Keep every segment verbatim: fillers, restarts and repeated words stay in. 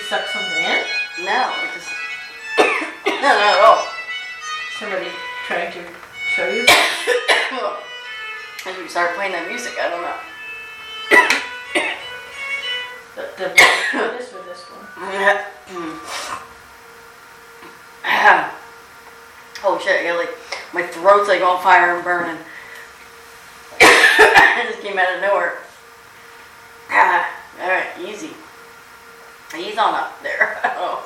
stuck something in? No, it just no, not at all. Somebody trying to show you? As we start playing that music, I don't know. The, the this or this one? Oh shit! I got like my throat's like on fire and burning. It just came out of nowhere. Ah, all right, easy. He's on up there. Oh.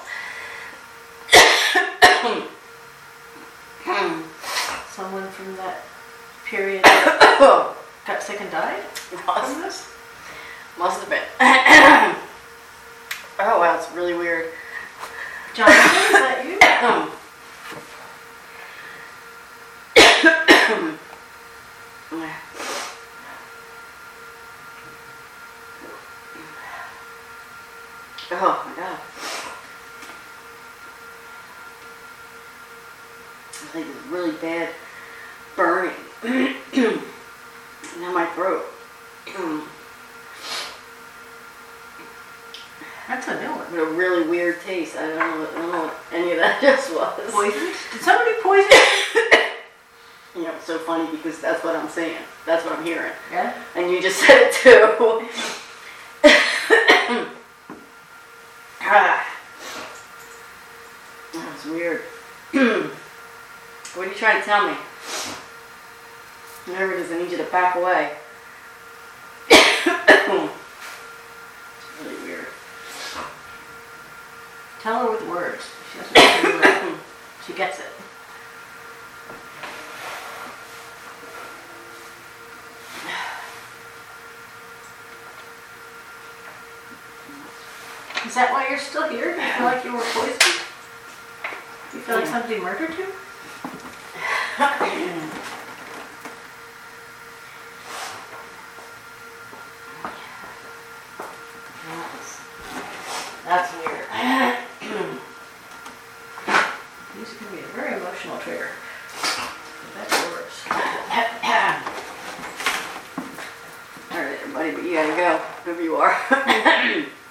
Someone from that period got sick and died from this? Must have been. Oh wow, it's really weird. John, is that you? Oh my god. It's like this really bad burning. Now my throat. That's a new one. With a really weird taste. I don't know what, I don't know what any of that just was. Poisoned? Did somebody poison you? You know, it's so funny because that's what I'm saying. That's what I'm hearing. Yeah? And you just said it too. Ah. That was weird. What are you trying to tell me? Whatever it is, I need you to back away. It's really weird. Tell her with words. She doesn't know the word. She gets it. Is that why you're still here? Do you feel like you were poisoned? Do you feel like somebody murdered you? That's weird. These can be a very emotional trigger. That's yours. Alright, everybody, but you gotta go. Whoever you are.